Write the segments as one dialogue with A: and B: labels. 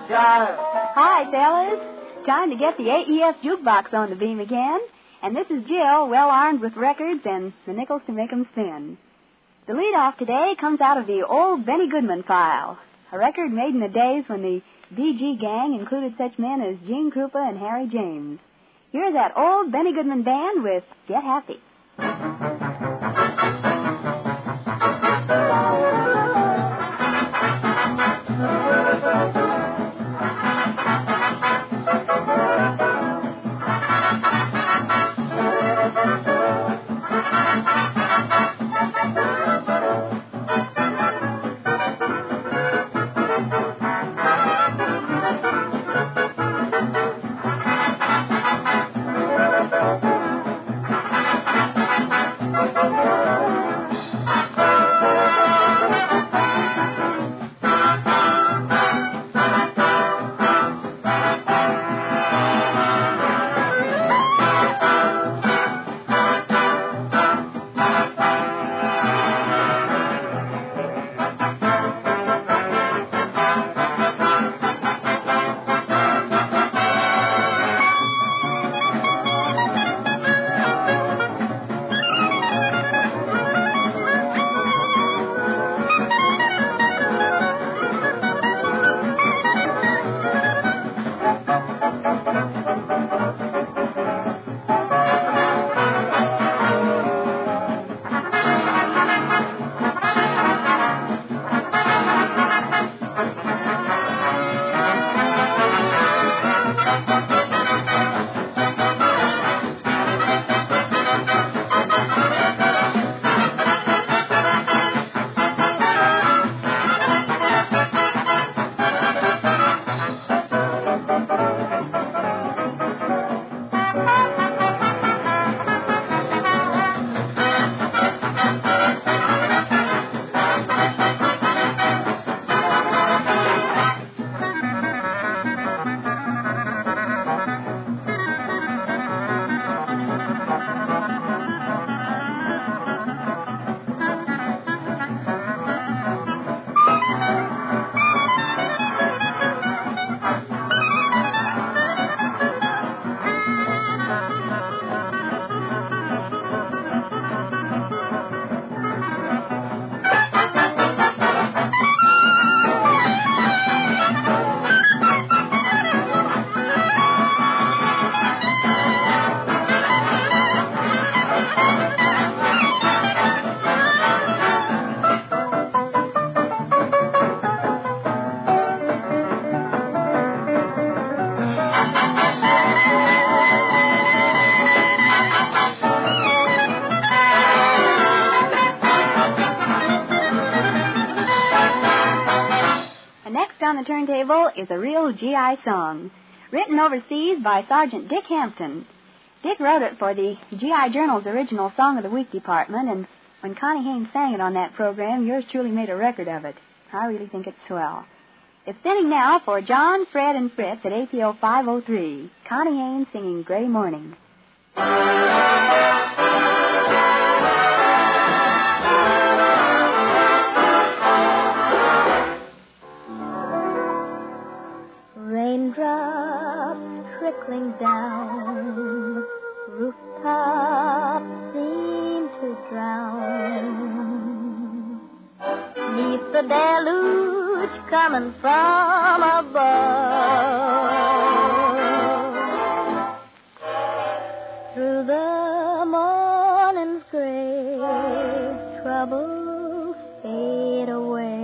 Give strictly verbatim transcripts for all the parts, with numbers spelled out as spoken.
A: Jill.
B: Hi, fellas. Time to get the A E F jukebox on the beam again. And this is Jill, well armed with records and the nickels to make 'em spin. The lead-off today comes out of the old Benny Goodman file, a record made in the days when the B G gang included such men as Gene Krupa and Harry James. Here's that old Benny Goodman band with Get Happy. On the turntable is a real G I song, written overseas by Sergeant Dick Hampton. Dick wrote it for the G I Journal's original Song of the Week department, and when Connie Haynes sang it on that program, yours truly made a record of it. I really think it's swell. It's spinning now for John, Fred, and Fritz at A P O five oh three. Connie Haynes singing Gray Morning.
C: Raindrops trickling down, rooftops seem to drown. 'Neath the deluge coming from above, through the morning's gray, troubles fade away.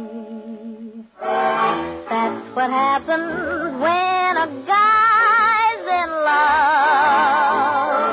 C: That's what happens when a guy's in love.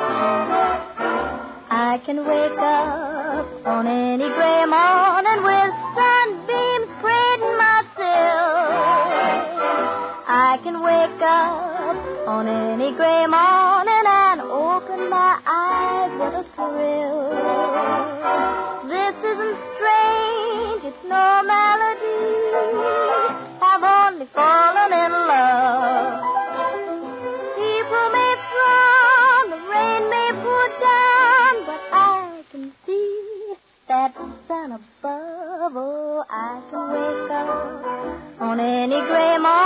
C: I can wake up on any gray morning with sunbeams spreading my sill. I can wake up on any gray morning and open my eyes with a thrill. This isn't strange, it's no melody. I've only fallen in love. People may frown, the rain may pour down, but I can see that sun above. Oh, I can wake up on any gray morning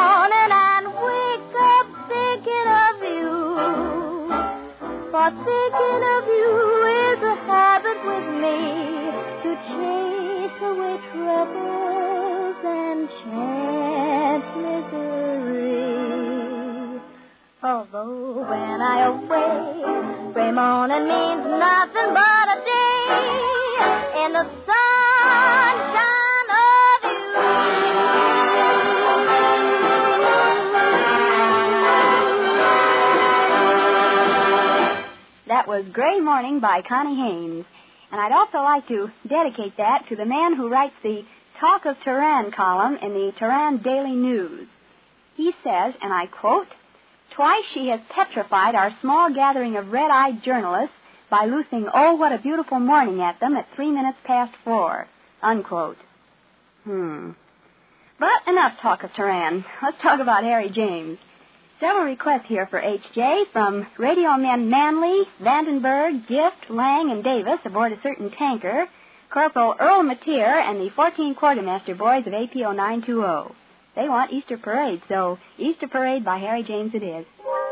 C: how thinking of you is a habit with me to chase away troubles and chance misery. Although when I awake, gray morning means nothing but a day in the sunshine of you.
B: That was Gray Morning by Connie Haynes. And I'd also like to dedicate that to the man who writes the Talk of Turan column in the Turan Daily News. He says, and I quote, "Twice she has petrified our small gathering of red-eyed journalists by loosing, oh, what a beautiful morning at them at three minutes past four," unquote. Hmm. But enough talk of Turan. Let's talk about Harry James. Several requests here for H J from radio men Manley, Vandenberg, Gift, Lang, and Davis aboard a certain tanker, Corporal Earl Mateer, and the fourteen Quartermaster boys of A P O nine two zero. They want Easter Parade, so Easter Parade by Harry James it is.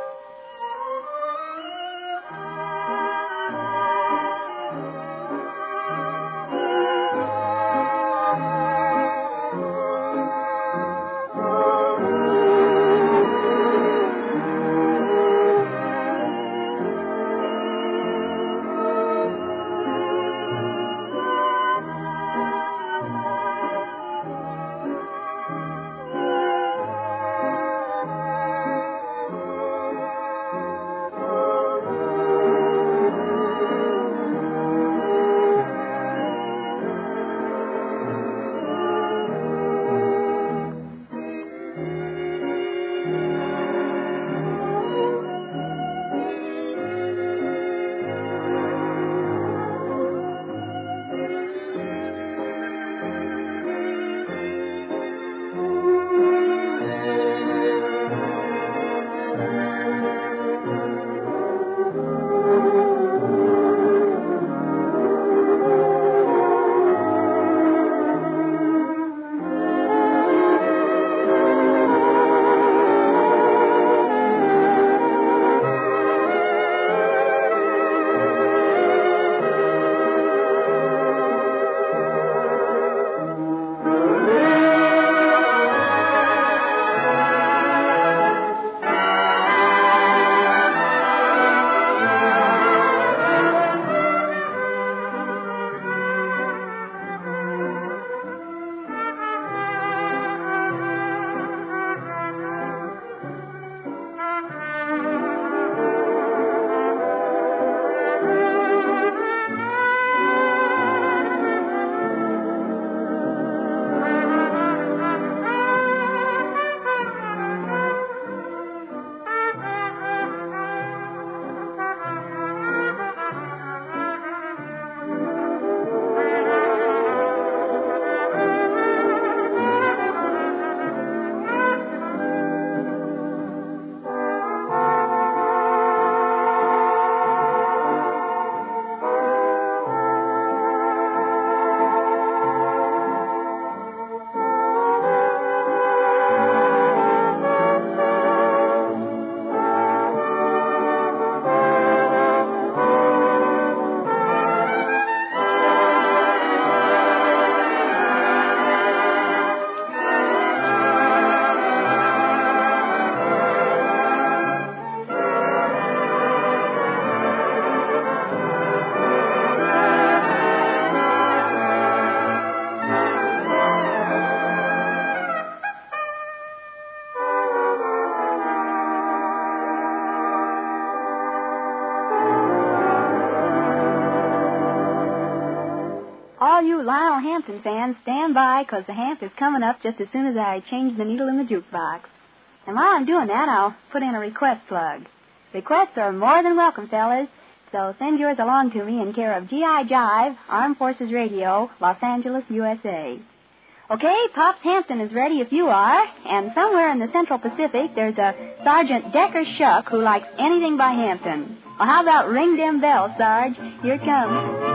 B: All you Lionel Hampton fans, stand by, because the Hamp is coming up just as soon as I change the needle in the jukebox. And while I'm doing that, I'll put in a request plug. Requests are more than welcome, fellas, so send yours along to me in care of G I Jive, Armed Forces Radio, Los Angeles, U S A. Okay, Pops Hampton is ready if you are, and somewhere in the Central Pacific there's a Sergeant Decker Shuck who likes anything by Hampton. Well, how about Ring Them Bells, Sarge? Here it comes.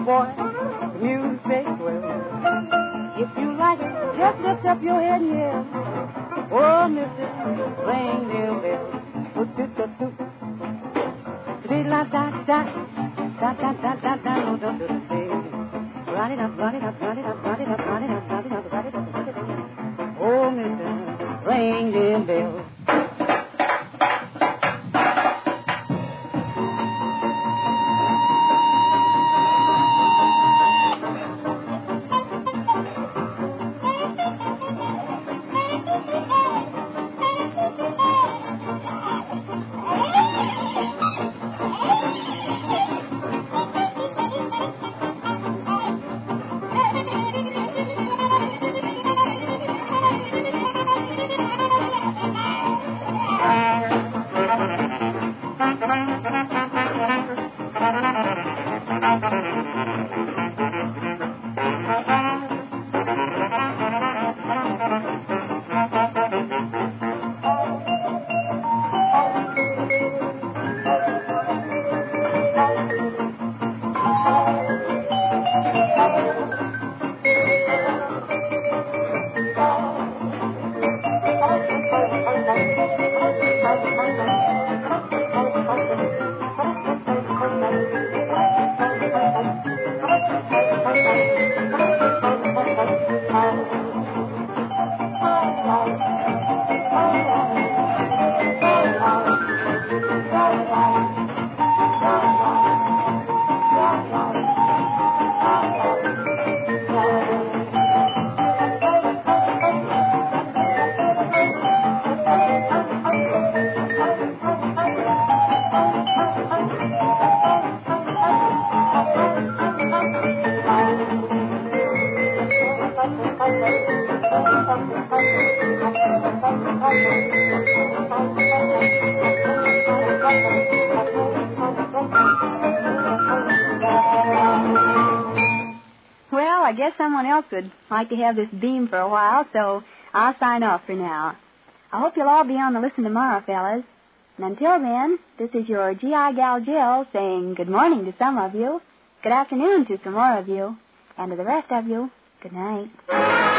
A: boy, the music swell. If you like it, just lift up your head and yell. Oh, mister, ring them bells. Oh, do, do, do. Da da da da da da da da oh, do, do, do, do. Run it up, run it up, run it up, run it up, run it up, run it up, run it up, run it up. Oh, mister, ring them bells.
B: Well, I guess someone else would like to have this beam for a while, so I'll sign off for now. I hope you'll all be on the listen tomorrow, fellas. And until then, this is your G I Gal Jill saying good morning to some of you, good afternoon to some more of you, and to the rest of you, good night.